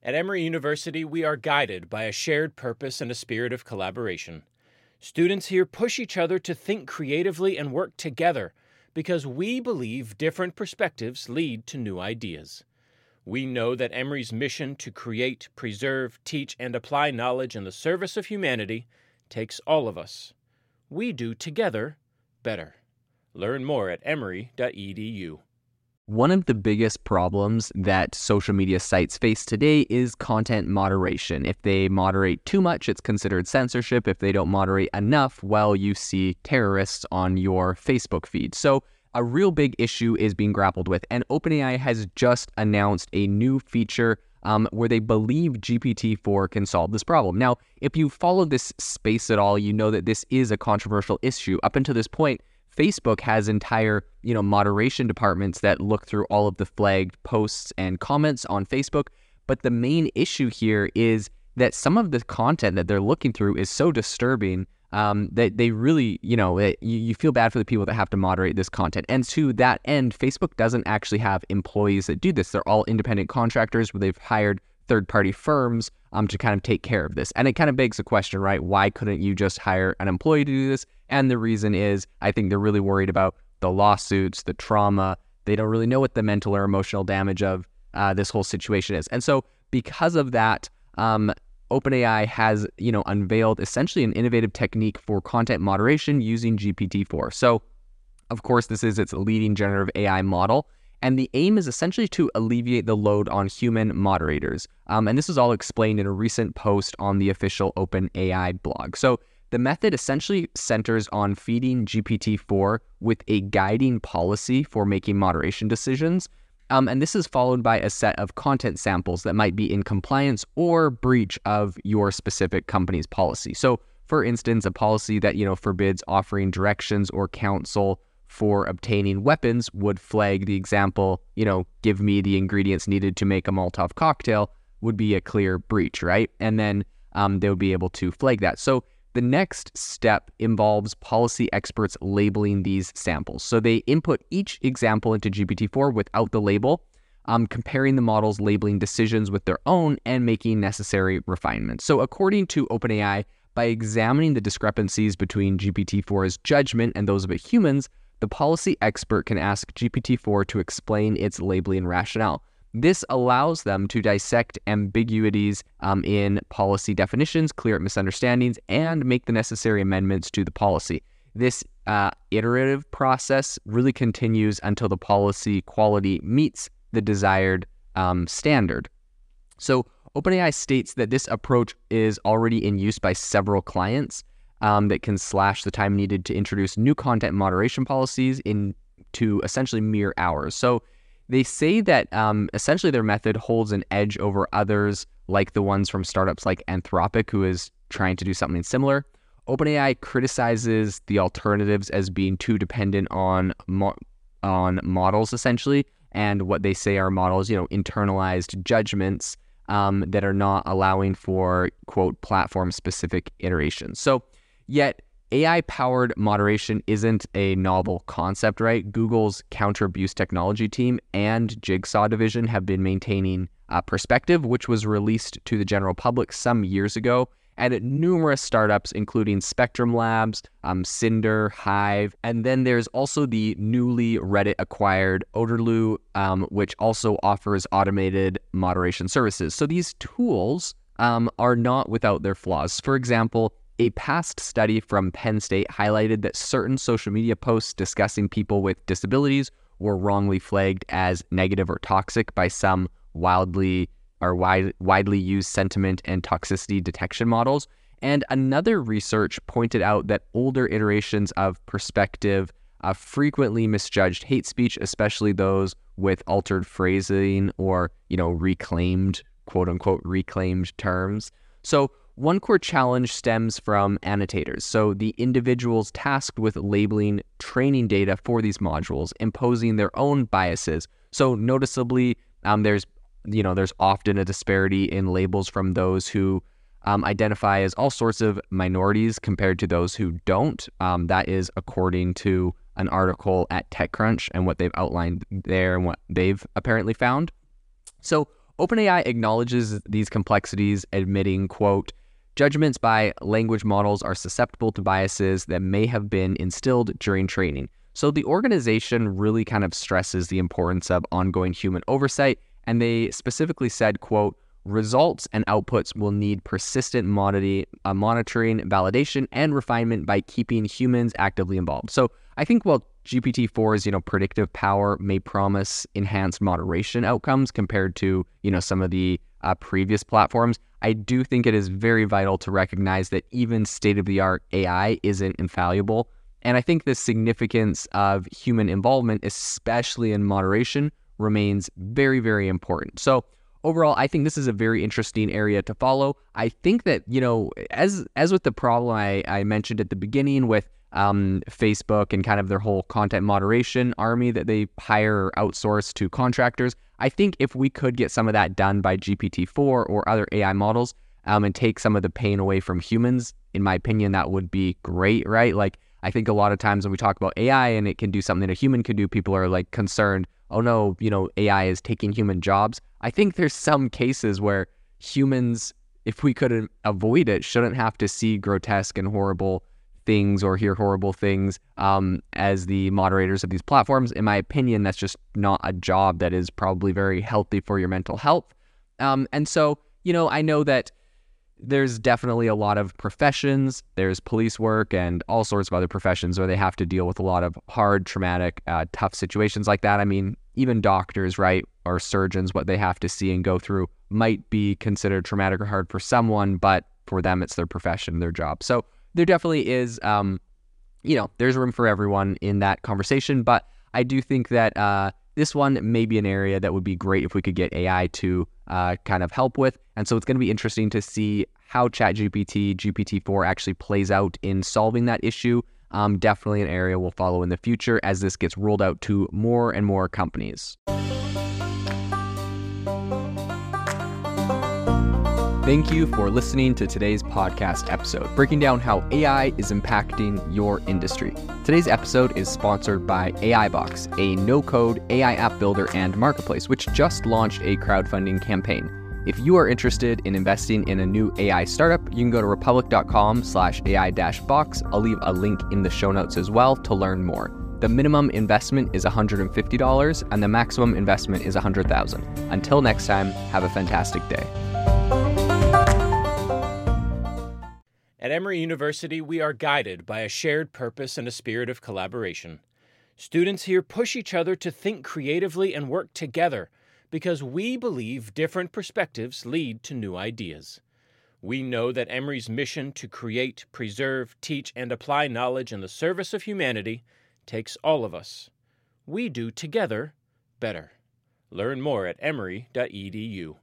At Emory University, we are guided by a shared purpose and a spirit of collaboration. Students here push each other to think creatively and work together because we believe different perspectives lead to new ideas. We know that Emory's mission to create, preserve, teach, and apply knowledge in the service of humanity takes all of us. We do together better. Learn more at emory.edu. One of the biggest problems that social media sites face today is content moderation. If they moderate too much, it's considered censorship. If they don't moderate enough, well, you see terrorists on your Facebook feed. So a real big issue is being grappled with, and OpenAI has just announced a new feature where they believe GPT-4 can solve this problem. Now, if you follow this space at all, you know that this is a controversial issue. Up until this point, Facebook has entire, moderation departments that look through all of the flagged posts and comments on Facebook. But the main issue here is that some of the content that they're looking through is so disturbing that they really, you feel bad for the people that have to moderate this content. And to that end, Facebook doesn't actually have employees that do this. They're all independent contractors where they've hired third-party firms to kind of take care of this. And it kind of begs the question, right? Why couldn't you just hire an employee to do this? And the reason is, I think they're really worried about the lawsuits, the trauma. They don't really know what the mental or emotional damage of this whole situation is. And so because of that, OpenAI has, unveiled essentially an innovative technique for content moderation using GPT-4. So, of course, this is its leading generative AI model. And the aim is essentially to alleviate the load on human moderators. And this is all explained in a recent post on the official OpenAI blog. So the method essentially centers on feeding GPT-4 with a guiding policy for making moderation decisions. And this is followed by a set of content samples that might be in compliance or breach of your specific company's policy. So, for instance, a policy that, forbids offering directions or counsel for obtaining weapons would flag the example, give me the ingredients needed to make a Molotov cocktail would be a clear breach, right? And then they would be able to flag that. So the next step involves policy experts labeling these samples. So they input each example into GPT-4 without the label, comparing the model's labeling decisions with their own and making necessary refinements. So according to OpenAI, by examining the discrepancies between GPT-4's judgment and those of its humans, the policy expert can ask GPT-4 to explain its labeling rationale. This allows them to dissect ambiguities in policy definitions, clear up misunderstandings, and make the necessary amendments to the policy. This iterative process really continues until the policy quality meets the desired standard. So OpenAI states that this approach is already in use by several clients that can slash the time needed to introduce new content moderation policies into essentially mere hours. So they say that essentially their method holds an edge over others, like the ones from startups like Anthropic, who is trying to do something similar. OpenAI criticizes the alternatives as being too dependent on models, essentially, and what they say are models, internalized judgments that are not allowing for, quote, platform-specific iterations. So, yet, AI-powered moderation isn't a novel concept, right? Google's counter-abuse technology team and Jigsaw division have been maintaining Perspective, which was released to the general public some years ago, and at numerous startups, including Spectrum Labs, Cinder, Hive, and then there's also the newly Reddit-acquired Odorloo, which also offers automated moderation services. So these tools are not without their flaws. For example, a past study from Penn State highlighted that certain social media posts discussing people with disabilities were wrongly flagged as negative or toxic by some widely used sentiment and toxicity detection models. And another research pointed out that older iterations of Perspective frequently misjudged hate speech, especially those with altered phrasing or, reclaimed, quote unquote, reclaimed terms. So one core challenge stems from annotators, so the individuals tasked with labeling training data for these modules, imposing their own biases. So noticeably, there's often a disparity in labels from those who identify as all sorts of minorities compared to those who don't. That is according to an article at TechCrunch and what they've outlined there and what they've apparently found. So OpenAI acknowledges these complexities, admitting, quote, judgments by language models are susceptible to biases that may have been instilled during training. So the organization really kind of stresses the importance of ongoing human oversight, and they specifically said, quote, results and outputs will need persistent monitoring, validation, and refinement by keeping humans actively involved. So I think while GPT-4's, predictive power may promise enhanced moderation outcomes compared to, some of the previous platforms, I do think it is very vital to recognize that even state-of-the-art AI isn't infallible. And I think the significance of human involvement, especially in moderation, remains very, very important. So overall, I think this is a very interesting area to follow. I think that, as with the problem I mentioned at the beginning with Facebook and kind of their whole content moderation army that they hire or outsource to contractors, I think if we could get some of that done by GPT-4 or other AI models and take some of the pain away from humans, in my opinion, that would be great, right? Like, I think a lot of times when we talk about AI and it can do something a human could do, people are like concerned, oh no, AI is taking human jobs. I think there's some cases where humans, if we could avoid it, shouldn't have to see grotesque and horrible things or hear horrible things as the moderators of these platforms. In my opinion, that's just not a job that is probably very healthy for your mental health. And so, I know that there's definitely a lot of professions. There's police work and all sorts of other professions where they have to deal with a lot of hard, traumatic, tough situations like that. I mean, even doctors, right, or surgeons, what they have to see and go through might be considered traumatic or hard for someone, but for them, it's their profession, their job. So there definitely is, there's room for everyone in that conversation. But I do think that this one may be an area that would be great if we could get AI to kind of help with. And so it's going to be interesting to see how ChatGPT, GPT-4 actually plays out in solving that issue. Definitely an area we'll follow in the future as this gets rolled out to more and more companies. Thank you for listening to today's podcast episode, breaking down how AI is impacting your industry. Today's episode is sponsored by AIbox, a no-code AI app builder and marketplace, which just launched a crowdfunding campaign. If you are interested in investing in a new AI startup, you can go to republic.com/AI-box. I'll leave a link in the show notes as well to learn more. The minimum investment is $150 and the maximum investment is $100,000. Until next time, have a fantastic day. At Emory University, we are guided by a shared purpose and a spirit of collaboration. Students here push each other to think creatively and work together because we believe different perspectives lead to new ideas. We know that Emory's mission to create, preserve, teach, and apply knowledge in the service of humanity takes all of us. We do together better. Learn more at emory.edu.